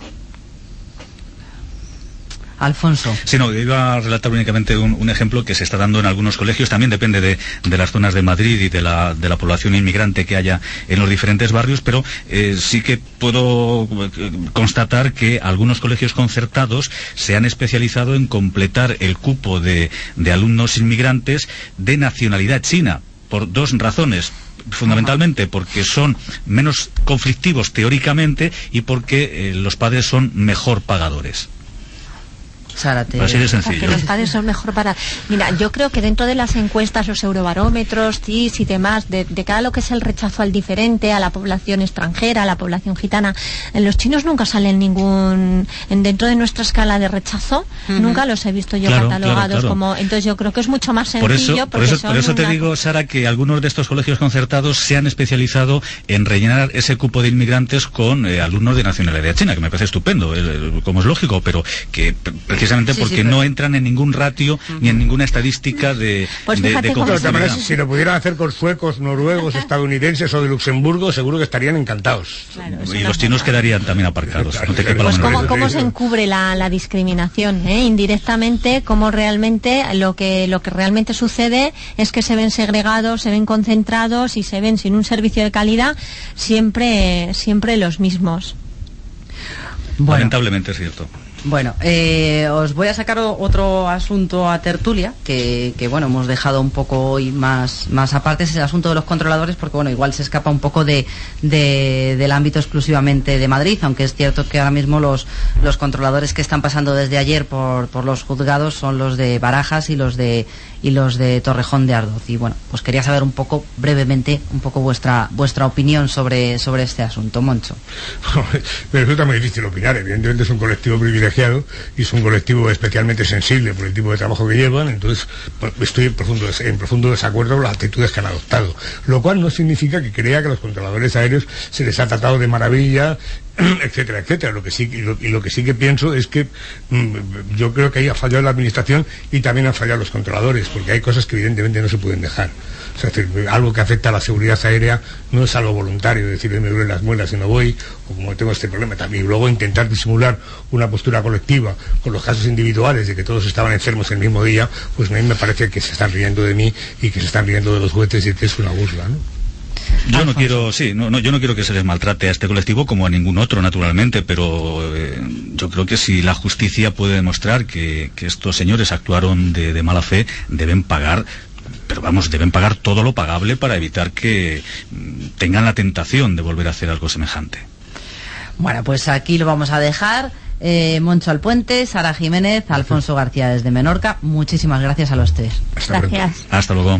S2: Alfonso.
S24: Sí, no, iba a relatar únicamente un ejemplo que se está dando en algunos colegios. También depende de las zonas de Madrid y de la población inmigrante que haya en los diferentes barrios, pero sí que puedo constatar que algunos colegios concertados se han especializado en completar el cupo de alumnos inmigrantes de nacionalidad china, por dos razones. Fundamentalmente porque son menos conflictivos teóricamente y porque los padres son mejor pagadores. Así de sencillo.
S11: Porque los padres son mejor para... Mira, yo creo que dentro de las encuestas, los eurobarómetros, CIS y demás, de cada lo que es el rechazo al diferente, a la población extranjera, a la población gitana, los chinos nunca salen dentro de nuestra escala de rechazo, nunca los he visto yo catalogados como... Entonces yo creo que es mucho más sencillo. Por eso
S24: te digo, Sara, que algunos de estos colegios concertados se han especializado en rellenar ese cupo de inmigrantes con alumnos de nacionalidad china, que me parece estupendo, como es lógico, pero que precisamente porque no entran en ningún ratio ni en ninguna estadística de
S3: conflictividad. Si lo pudieran hacer con suecos, noruegos, estadounidenses o de Luxemburgo, seguro que estarían encantados.
S24: Claro, y los chinos quedarían también aparcados. No te
S11: pues cómo se encubre la discriminación, indirectamente, cómo realmente lo que realmente sucede es que se ven segregados, se ven concentrados y se ven sin un servicio de calidad siempre los mismos.
S24: Bueno. Lamentablemente es cierto.
S2: Bueno, os voy a sacar otro asunto a tertulia, que bueno, hemos dejado un poco hoy más aparte, es el asunto de los controladores, porque bueno, igual se escapa un poco del ámbito exclusivamente de Madrid, aunque es cierto que ahora mismo los controladores que están pasando desde ayer por los juzgados son los de Barajas y los de Torrejón de Ardoz. Y bueno, pues quería saber un poco, brevemente, vuestra opinión sobre este asunto. Moncho.
S3: Pero eso también es difícil opinar. Evidentemente es un colectivo privilegiado y es un colectivo especialmente sensible por el tipo de trabajo que llevan, entonces estoy en profundo desacuerdo con las actitudes que han adoptado, lo cual no significa que crea que a los controladores aéreos se les ha tratado de maravilla, etcétera, etcétera. Lo que sí que pienso es que yo creo que ahí ha fallado la administración y también han fallado los controladores, porque hay cosas que evidentemente no se pueden dejar. O sea, algo que afecta a la seguridad aérea no es algo voluntario, decir, me duelen las muelas y no voy, o como tengo este problema también. Y luego intentar disimular una postura colectiva con los casos individuales de que todos estaban enfermos el mismo día, pues a mí me parece que se están riendo de mí y que se están riendo de los jueces y que es una burla, ¿no?
S24: Yo no quiero que se les maltrate a este colectivo como a ningún otro, naturalmente, pero yo creo que si la justicia puede demostrar que estos señores actuaron de mala fe, deben pagar todo lo pagable para evitar que tengan la tentación de volver a hacer algo semejante.
S2: Bueno, pues aquí lo vamos a dejar. Moncho Alpuente, Sara Jiménez, Alfonso García desde Menorca. Muchísimas gracias a los tres.
S22: Gracias.
S24: Hasta luego.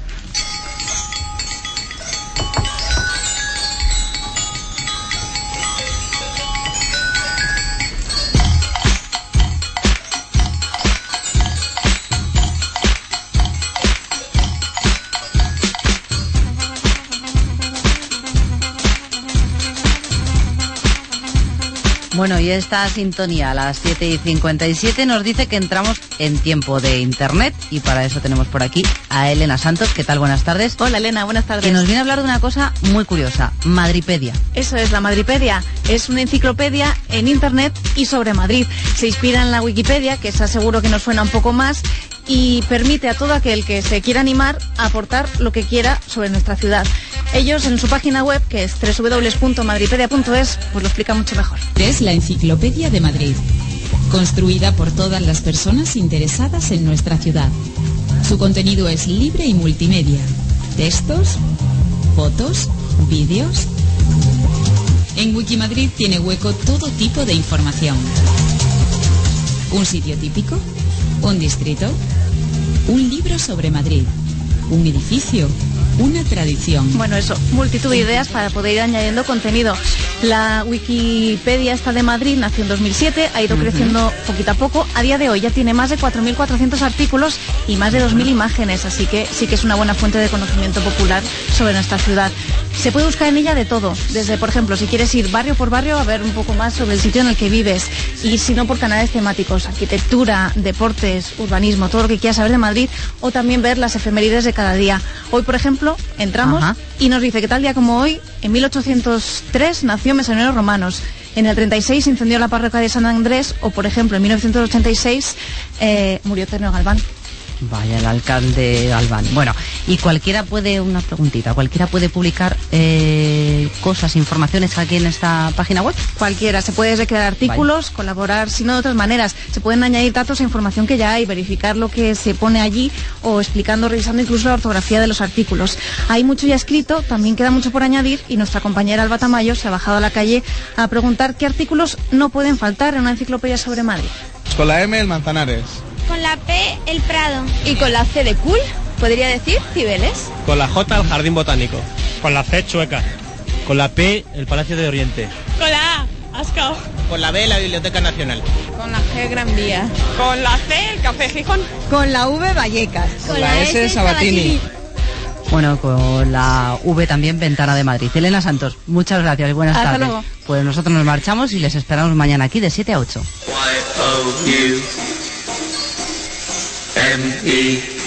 S2: Bueno, y esta sintonía a las 7:57 nos dice que entramos en tiempo de Internet y para eso tenemos por aquí a Elena Santos. ¿Qué tal? Buenas tardes.
S7: Hola Elena, buenas tardes.
S2: Que nos viene a hablar de una cosa muy curiosa, Madripedia.
S7: Eso es, la Madripedia. Es una enciclopedia en Internet y sobre Madrid. Se inspira en la Wikipedia, que esa seguro que nos suena un poco más, y permite a todo aquel que se quiera animar a aportar lo que quiera sobre nuestra ciudad. Ellos en su página web, que es www.madripedia.es, pues lo explica mucho mejor.
S10: Es la Enciclopedia de Madrid, construida por todas las personas interesadas en nuestra ciudad. Su contenido es libre y multimedia. Textos, fotos, vídeos. En Wikimadrid tiene hueco todo tipo de información. Un sitio típico, un distrito, un libro sobre Madrid, un edificio, una tradición.
S7: Bueno, eso, multitud de ideas para poder ir añadiendo contenido. La Wikipedia esta de Madrid nació en 2007, ha ido creciendo poquito a poco. A día de hoy ya tiene más de 4.400 artículos y más de 2.000 imágenes, así que sí que es una buena fuente de conocimiento popular sobre nuestra ciudad. Se puede buscar en ella de todo, desde, por ejemplo, si quieres ir barrio por barrio a ver un poco más sobre el sitio en el que vives, y si no, por canales temáticos, arquitectura, deportes, urbanismo, todo lo que quieras saber de Madrid, o también ver las efemérides de cada día. Hoy, por ejemplo, entramos y nos dice que tal día como hoy, en 1803 nació Mesonero Romanos, en el 36 incendió la parroquia de San Andrés, o por ejemplo en 1986 murió Ternero Galván.
S2: Vaya, el alcalde Galván. Bueno, y cualquiera puede publicar cosas, informaciones aquí en esta página web.
S7: Cualquiera, se puede recrear artículos, colaborar, sino de otras maneras. Se pueden añadir datos e información que ya hay, verificar lo que se pone allí o explicando, revisando incluso la ortografía de los artículos. Hay mucho ya escrito, también queda mucho por añadir y nuestra compañera Alba Tamayo se ha bajado a la calle a preguntar qué artículos no pueden faltar en una enciclopedia sobre Madrid.
S12: Con la M, el Manzanares.
S23: Con la P, el Prado.
S7: Y con la C de cool, podría decir Cibeles.
S25: Con la J, el Jardín Botánico.
S26: Con la C, Chueca.
S25: Con la P, el Palacio de Oriente.
S23: Con la A, Ascao.
S25: Con la B, la Biblioteca Nacional.
S7: Con la G, Gran Vía.
S23: Con la C, el Café Gijón.
S7: Con la V, Vallecas.
S25: Con la S, Sabatini.
S2: Bueno, con la V también, Ventana de Madrid. Elena Santos, muchas gracias y buenas tardes.
S7: Luego.
S2: Pues nosotros nos marchamos y les esperamos mañana aquí de 7 a 8.
S21: Y